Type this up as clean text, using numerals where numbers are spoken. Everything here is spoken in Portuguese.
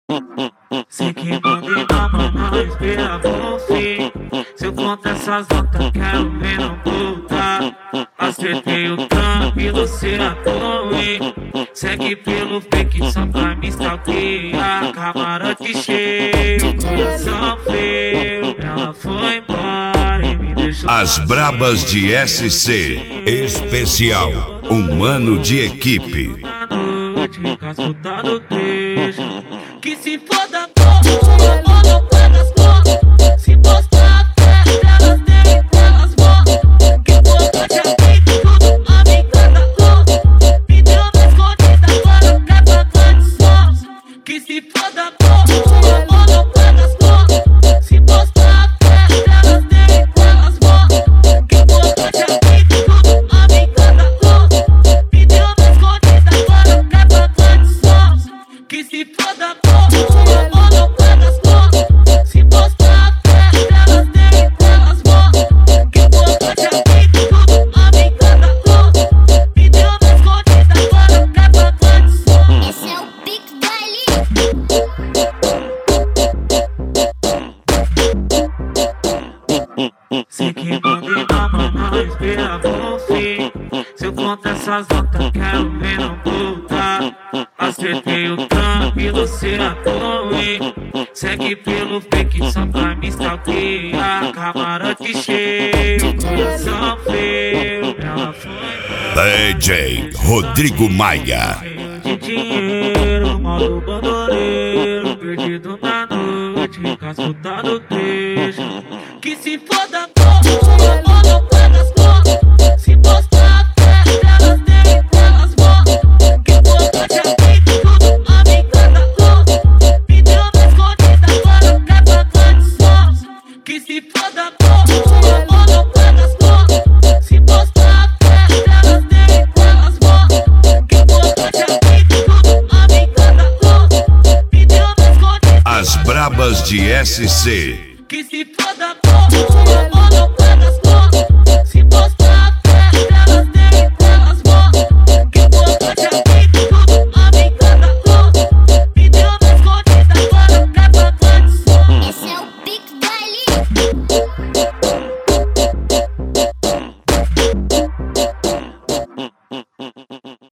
Sei que mandei na mão, não espera por fim. Se eu contar essas notas, quero ver não voltar. Acertei o trampo e você atuou. Segue pelo fake só pra me stalkear. Camarote cheio, coração frio. Ela foi embora e me deixou. As Brabas de SC Especial, um ano de equipe. Que se foda porra, não paga as contas. Se postar a festa, elas nem elas voltam. Que importante é que tudo amiga da conta. Me deu uma escondida, agora quer pagar de sons. Que se foda porra, não paga as contas. Se postar a festa, elas nem elas voltam. Que importante é que tudo amiga da conta. Me deu uma escondida, agora quer pagar de sons. Que se foda porra, não paga as contas. Se postar a festa, elas nem elas voltam. Que importante é que tudo amiga da conta. Me deu uma escondida, agora quer pagar de som. Esse é o pique do Sei que mandei na mão, não espera por fim. Se eu contar essas notas, quero ver não voltar. Acertei o trampo e você atuou. Segue pelo fake só pra me stalkear. Camarote cheio, coração frio. Ela foi DJ Rodrigo Maia. cheio de dinheiro, modo bandoleiro. Perdido na noite, cascutado queijo. Que se foda porra, não paga as contas. Se postar a festa, elas nem elas voltam. Que importante é que tudo amiga da conta. Me deu uma escondida, agora quer pagar de sons. Que se foda porra, não paga as contas. Se postar a festa, elas nem elas voltam. Que importante é que tudo amiga da conta. Me deu uma escondida. As Brabas de SC. Que se foda porra.